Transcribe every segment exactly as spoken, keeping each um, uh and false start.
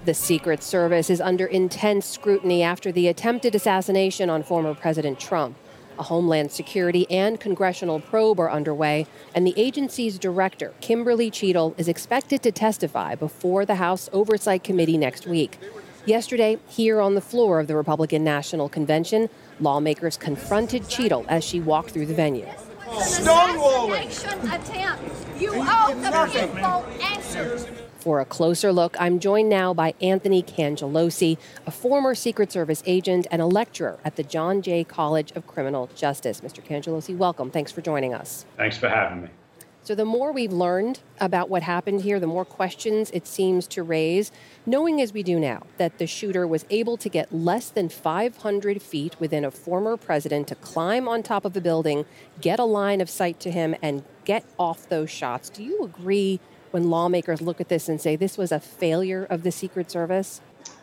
The Secret Service is under intense scrutiny after the attempted assassination on former President Trump. A Homeland Security and congressional probe are underway, and the agency's director, Kimberly Cheadle, is expected to testify before the House Oversight Committee next week. Yesterday, here on the floor of the Republican National Convention, lawmakers confronted Cheadle as she walked through the venue. Stonewalling attempt. You owe the people answers. For a closer look, I'm joined now by Anthony Cangelosi, a former Secret Service agent and a lecturer at the John Jay College of Criminal Justice. Mister Cangelosi, welcome. Thanks for joining us. Thanks for having me. So the more we've learned about what happened here, the more questions it seems to raise, knowing as we do now that the shooter was able to get less than five hundred feet within a former president to climb on top of a building, get a line of sight to him, and get off those shots. Do you agree when lawmakers look at this and say this was a failure of the Secret Service?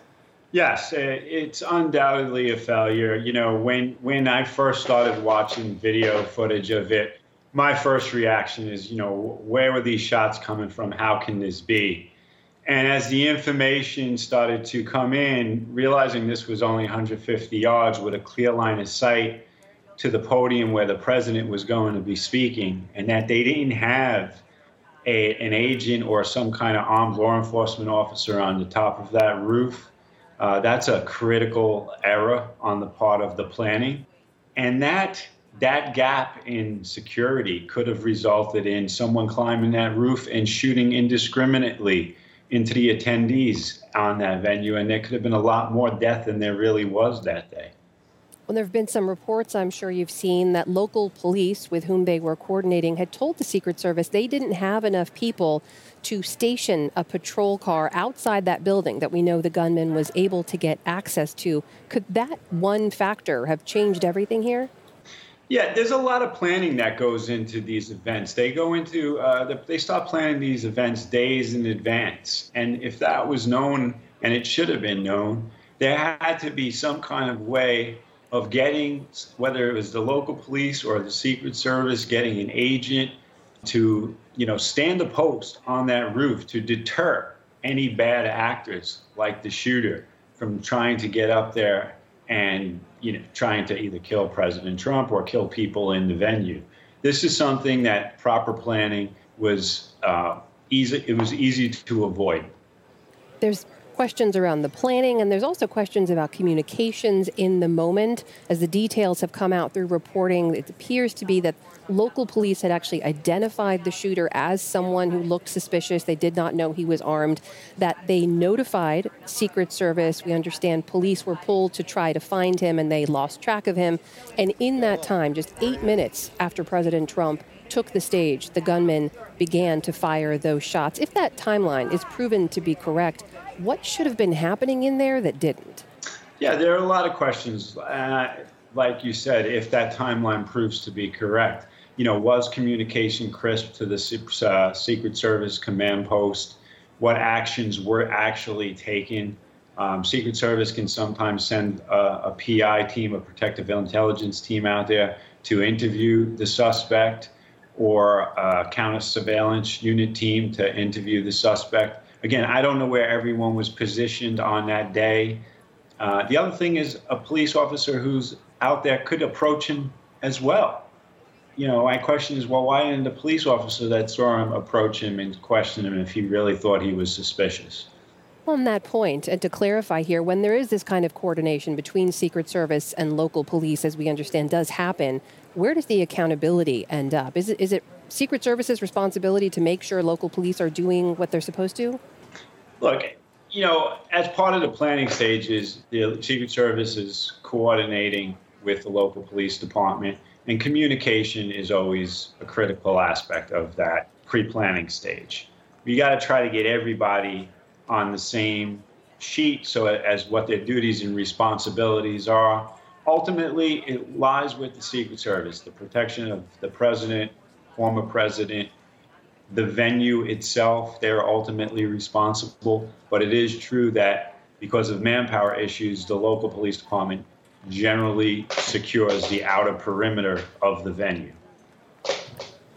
Yes, it's undoubtedly a failure. You know, when when I first started watching video footage of it, my first reaction is, you know, where were these shots coming from? How can this be? And as the information started to come in, realizing this was only one hundred fifty yards with a clear line of sight to the podium where the president was going to be speaking, and that they didn't have A, an agent or some kind of armed law enforcement officer on the top of that roof. Uh, that's a critical error on the part of the planning. And that that gap in security could have resulted in someone climbing that roof and shooting indiscriminately into the attendees on that venue. And there could have been a lot more death than there really was that day. Well, there have been some reports, I'm sure you've seen, that local police with whom they were coordinating had told the Secret Service they didn't have enough people to station a patrol car outside that building that we know the gunman was able to get access to. Could that one factor have changed everything here? Yeah, there's a lot of planning that goes into these events. They go into, uh, the, they start planning these events days in advance. And if that was known, and it should have been known, there had to be some kind of way of getting, whether it was the local police or the Secret Service, getting an agent to, you know, stand a post on that roof to deter any bad actors like the shooter from trying to get up there and, you know, trying to either kill President Trump or kill people in the venue. This is something that proper planning was uh, easy. It was easy to avoid. There's questions around the planning, and there's also questions about communications in the moment. As the details have come out through reporting, it appears to be that local police had actually identified the shooter as someone who looked suspicious. They did not know he was armed, that they notified Secret Service. We understand police were pulled to try to find him, and they lost track of him. And in that time, just eight minutes after President Trump took the stage, the gunman began to fire those shots. If that timeline is proven to be correct, what should have been happening in there that didn't? Yeah, there are a lot of questions. Uh, like you said, if that timeline proves to be correct, you know, was communication crisp to the uh, Secret Service command post? What actions were actually taken? Um, Secret Service can sometimes send a, a P I team, a protective intelligence team out there to interview the suspect, or a counter surveillance unit team to interview the suspect. Again, I don't know where everyone was positioned on that day. Uh, the other thing is a police officer who's out there could approach him as well. You know, my question is, well, why didn't the police officer that saw him approach him and question him if he really thought he was suspicious? On that point, and to clarify here, when there is this kind of coordination between Secret Service and local police, as we understand does happen, where does the accountability end up? Is it is it Secret Service's responsibility to make sure local police are doing what they're supposed to? Look, you know, as part of the planning stages, the Secret Service is coordinating with the local police department, and communication is always a critical aspect of that pre-planning stage. You got to try to get everybody on the same sheet so as what their duties and responsibilities are. Ultimately, it lies with the Secret Service, the protection of the president, former president, the venue itself. They're ultimately responsible. But it is true that because of manpower issues, the local police department generally secures the outer perimeter of the venue.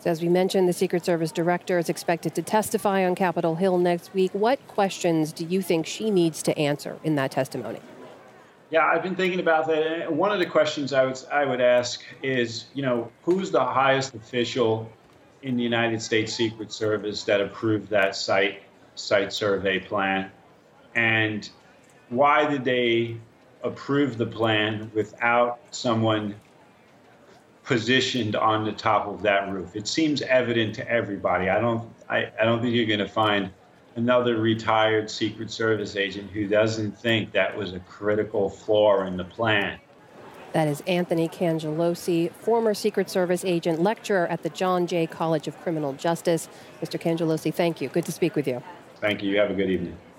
So as we mentioned, the Secret Service director is expected to testify on Capitol Hill next week. What questions do you think she needs to answer in that testimony? Yeah, I've been thinking about that. One of the questions I would I would ask is, you know, who's the highest official in the United States Secret Service that approved that site site survey plan, and why did they approve the plan without someone positioned on the top of that roof? It seems evident to everybody. I don't I, I don't think you're going to find another retired Secret Service agent who doesn't think that was a critical flaw in the plan. That is Anthony Cangelosi, former Secret Service agent, lecturer at the John Jay College of Criminal Justice. Mister Cangelosi, thank you. Good to speak with you. Thank you. You have a good evening.